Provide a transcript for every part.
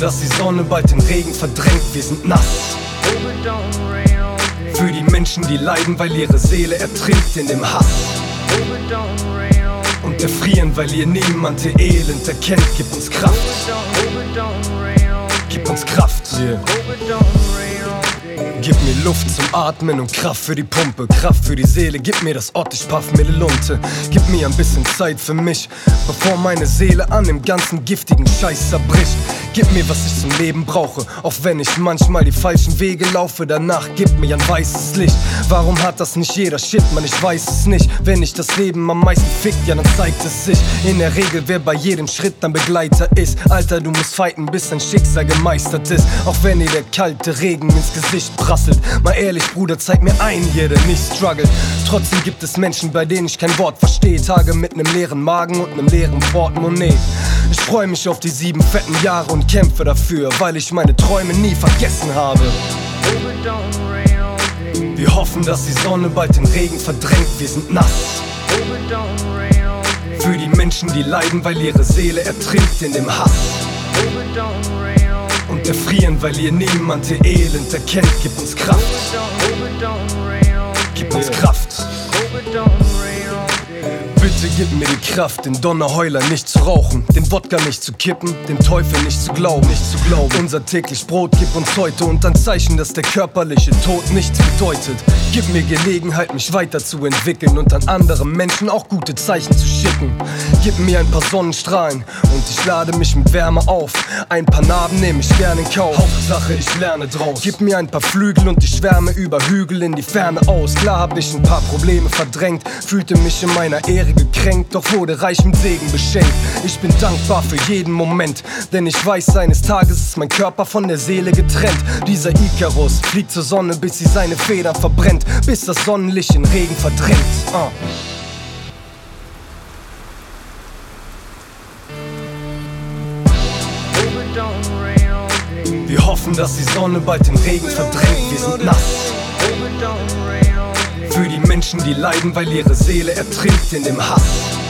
dass die Sonne bald den Regen verdrängt, wir sind nass. Für die Menschen, die leiden, weil ihre Seele ertrinkt in dem Hass. Und erfrieren, weil ihr niemand ihr Elend erkennt. Gib uns Kraft. Gib uns Kraft. Yeah. Gib mir Luft zum Atmen und Kraft für die Pumpe, Kraft für die Seele, gib mir das Ort, ich paff mir die Lunte. Gib mir ein bisschen Zeit für mich, bevor meine Seele an dem ganzen giftigen Scheiß zerbricht. Gib mir, was ich zum Leben brauche, auch wenn ich manchmal die falschen Wege laufe. Danach gib mir ein weißes Licht. Warum hat das nicht jeder? Shit, man, ich weiß es nicht. Wenn ich das Leben am meisten fickt, ja, dann zeigt es sich. In der Regel, wer bei jedem Schritt dein Begleiter ist. Alter, du musst fighten, bis dein Schicksal gemeistert ist. Auch wenn dir der kalte Regen ins Gesicht prasselt. Mal ehrlich, Bruder, zeig mir einen hier, der nicht struggelt. Trotzdem gibt es Menschen, bei denen ich kein Wort verstehe. Tage mit nem leeren Magen und nem leeren Portemonnaie. Ich freu mich auf die 7 fetten Jahre und kämpfe dafür, weil ich meine Träume nie vergessen habe. Wir hoffen, dass die Sonne bald den Regen verdrängt, wir sind nass. Für die Menschen, die leiden, weil ihre Seele ertrinkt in dem Hass. Und erfrieren, weil ihr niemand ihr Elend erkennt. Gib uns Kraft. Gib uns Kraft. Bitte gib mir die Kraft, den Donnerheuler nicht zu rauchen, den Wodka nicht zu kippen, dem Teufel nicht zu glauben, Unser täglich Brot gib uns heute und ein Zeichen, dass der körperliche Tod nichts bedeutet. Gib mir Gelegenheit, mich weiterzuentwickeln und an andere Menschen auch gute Zeichen zu schicken. Gib mir ein paar Sonnenstrahlen und ich lade mich mit Wärme auf. Ein paar Narben nehme ich gerne in Kauf. Hauptsache ich lerne draus. Gib mir ein paar Flügel und ich schwärme über Hügel in die Ferne aus. Klar hab ich ein paar Probleme verdrängt, fühlte mich in meiner Ehre gekränkt, doch wurde reich mit Segen beschenkt. Ich bin dankbar für jeden Moment, denn ich weiß, eines Tages ist mein Körper von der Seele getrennt. Dieser Ikarus fliegt zur Sonne, bis sie seine Federn verbrennt, bis das Sonnenlicht in Regen verdrängt. Wir hoffen, dass die Sonne bald den Regen verdrängt, wir sind nass. Für die Menschen, die leiden, weil ihre Seele ertrinkt in dem Hass.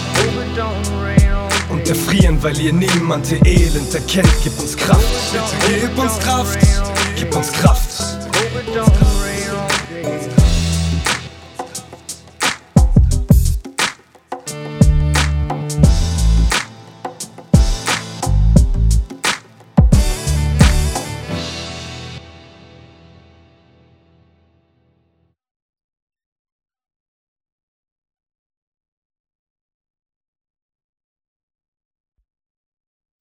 Und erfrieren, weil ihr niemand ihr Elend erkennt. Gib uns Kraft. Bitte gib uns Kraft. Gib uns Kraft.